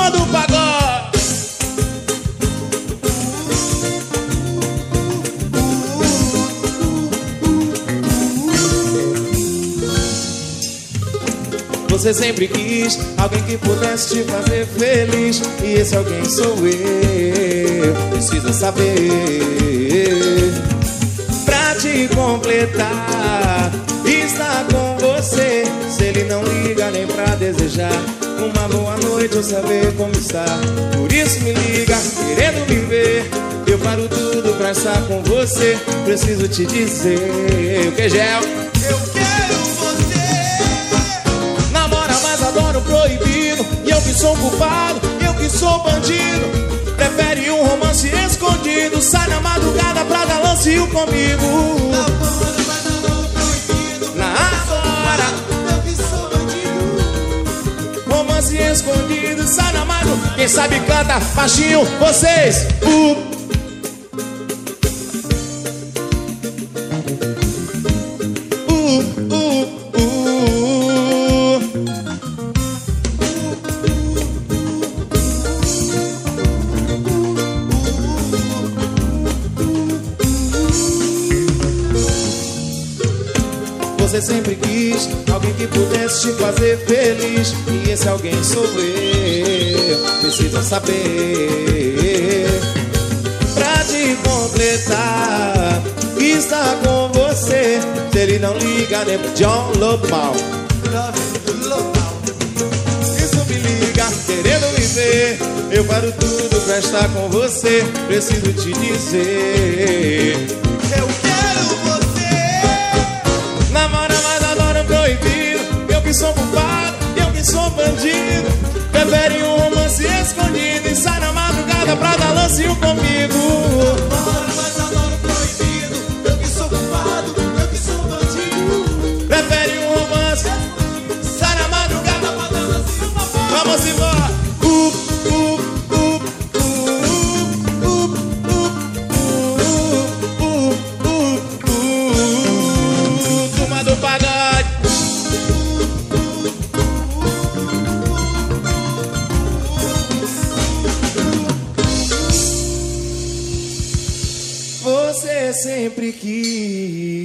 turma do pagode. Você sempre quis alguém que pudesse te fazer feliz, e esse alguém sou eu. Precisa saber, pra te completar, estar com você. Se ele não liga nem pra desejar uma boa noite ou saber como está, por isso me liga, querendo me ver. Eu paro tudo pra estar com você. Preciso te dizer, o que, Gel? Eu quero você. Namora, mas adoro proibido. E eu que sou culpado, eu que sou bandido. Prefere um romance escondido. Sai na madrugada pra dar lance comigo. Namora, mas adoro proibido. Na agora, eu que sou bandido. romance escondido. Sai na madrugada. Quem sabe canta baixinho, vocês. Você sempre quis alguém que pudesse te fazer feliz, e esse alguém sou eu. Precisa saber, pra te completar, estar com você. Se ele não liga nem pro John Lobão, isso me liga, querendo me ver. Eu paro tudo pra estar com você. Preciso te dizer, Eu quero você. namora, mas adoro proibido. Eu que sou culpado, eu que sou bandido. Prefere um romance escondido e sai na madrugada pra dar lance comigo. Namora, mas adoro proibido. Eu que sou culpado, eu que sou bandido. Prefere um romance, sai na madrugada pra dar lance. Vamos embora. Turma do pagode. Você sempre quis